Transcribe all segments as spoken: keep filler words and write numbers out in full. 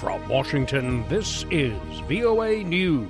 From Washington, this is V O A News.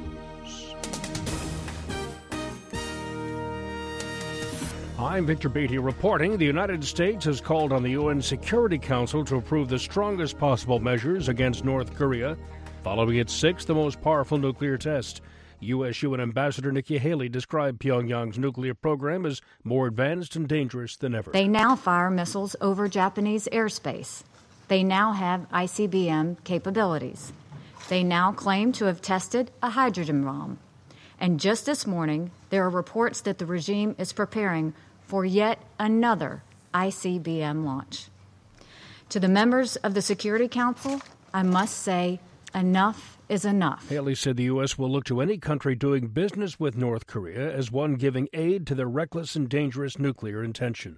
I'm Victor Beatty reporting the United States has called on the U N Security Council to approve the strongest possible measures against North Korea following its sixth, the most powerful nuclear test. U S U N Ambassador Nikki Haley described Pyongyang's nuclear program as more advanced and dangerous than ever. They now fire missiles over Japanese airspace. They now have I C B M capabilities. They now claim to have tested a hydrogen bomb. And just this morning, there are reports that the regime is preparing for yet another I C B M launch. To the members of the Security Council, I must say, enough is enough. Haley said the U S will look to any country doing business with North Korea as one giving aid to their reckless and dangerous nuclear intentions.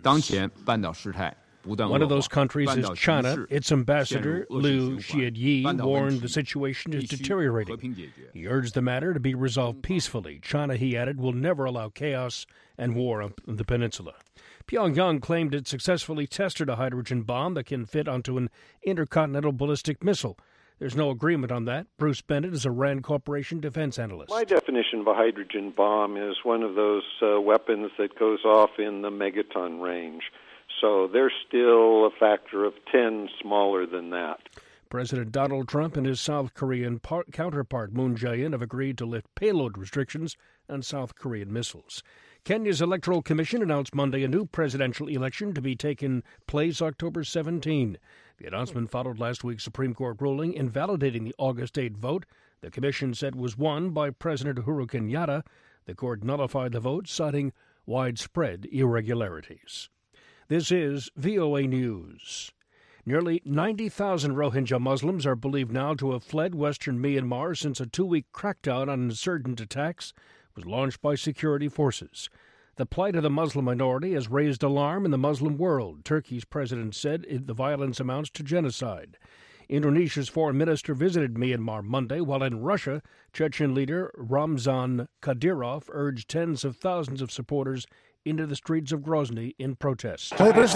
One of those countries is China. Its ambassador, Liu Xiaoyi, warned the situation is deteriorating. He urged the matter to be resolved peacefully. China, he added, will never allow chaos and war on the peninsula. Pyongyang claimed it successfully tested a hydrogen bomb that can fit onto an intercontinental ballistic missile. There's no agreement on that. Bruce Bennett is a RAND Corporation defense analyst. My definition of a hydrogen bomb is one of those uh, weapons that goes off in the megaton range. So they're still a factor of ten smaller than that. President Donald Trump and his South Korean par- counterpart Moon Jae-in have agreed to lift payload restrictions on South Korean missiles. Kenya's Electoral Commission announced Monday a new presidential election to be taking place October seventeenth. The announcement followed last week's Supreme Court ruling invalidating the August eighth vote the commission said was won by President Uhuru Kenyatta. The court nullified the vote, citing widespread irregularities. This is V O A News. Nearly ninety thousand Rohingya Muslims are believed now to have fled western Myanmar since a two-week crackdown on insurgent attacks was launched by security forces. The plight of the Muslim minority has raised alarm in the Muslim world. Turkey's president said it, the violence amounts to genocide. Indonesia's foreign minister visited Myanmar Monday, while in Russia, Chechen leader Ramzan Kadyrov urged tens of thousands of supporters into the streets of Grozny in protest. One of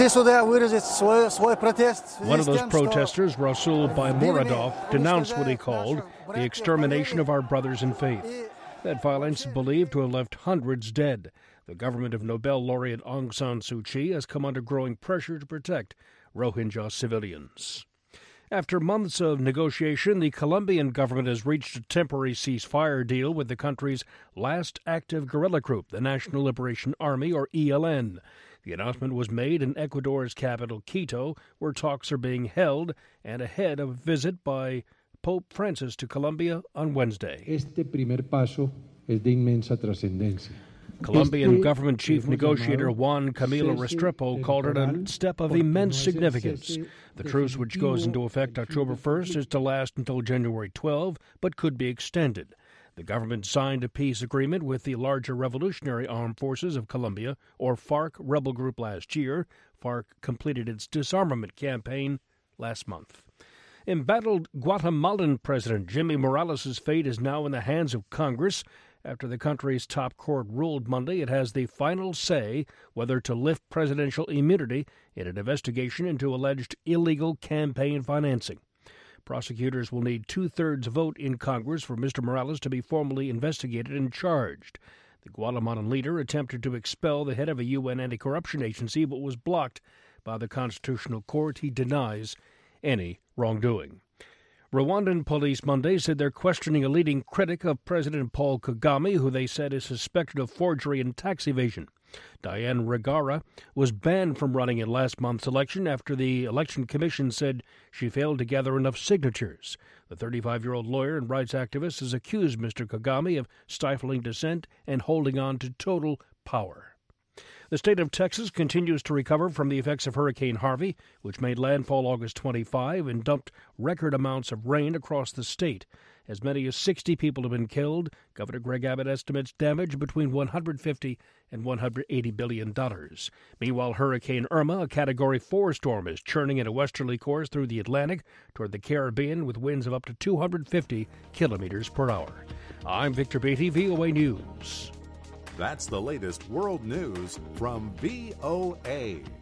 those protesters, Rasul Baymuradov, denounced what he called the extermination of our brothers in faith. That violence is believed to have left hundreds dead. The government of Nobel laureate Aung San Suu Kyi has come under growing pressure to protect Rohingya civilians. After months of negotiation, the Colombian government has reached a temporary ceasefire deal with the country's last active guerrilla group, the National Liberation Army, or E L N. The announcement was made in Ecuador's capital, Quito, where talks are being held, and ahead of a visit by Pope Francis to Colombia on Wednesday. Este primer paso es de inmensa trascendencia. Colombian government chief negotiator Juan Camilo Restrepo called it a step of immense significance. The truce, which goes into effect October first, is to last until January twelfth, but could be extended. The government signed a peace agreement with the larger Revolutionary Armed Forces of Colombia, or FARC, rebel group last year. FARC completed its disarmament campaign last month. Embattled Guatemalan President Jimmy Morales' fate is now in the hands of Congress. After the country's top court ruled Monday it has the final say whether to lift presidential immunity in an investigation into alleged illegal campaign financing. Prosecutors will need two-thirds vote in Congress for Mister Morales to be formally investigated and charged. The Guatemalan leader attempted to expel the head of a U N anti-corruption agency but was blocked by the Constitutional Court. He denies any wrongdoing. Rwandan police Monday said they're questioning a leading critic of President Paul Kagame, who they said is suspected of forgery and tax evasion. Diane Rwigara was banned from running in last month's election after the Election Commission said she failed to gather enough signatures. The thirty-five-year-old lawyer and rights activist has accused Mister Kagame of stifling dissent and holding on to total power. The state of Texas continues to recover from the effects of Hurricane Harvey, which made landfall August twenty-fifth and dumped record amounts of rain across the state. As many as sixty people have been killed. Governor Greg Abbott estimates damage between one hundred fifty and one hundred eighty billion dollars. Meanwhile, Hurricane Irma, a Category four storm, is churning in a westerly course through the Atlantic toward the Caribbean with winds of up to two hundred fifty kilometers per hour. I'm Victor Beatty, V O A News. That's the latest world news from V O A.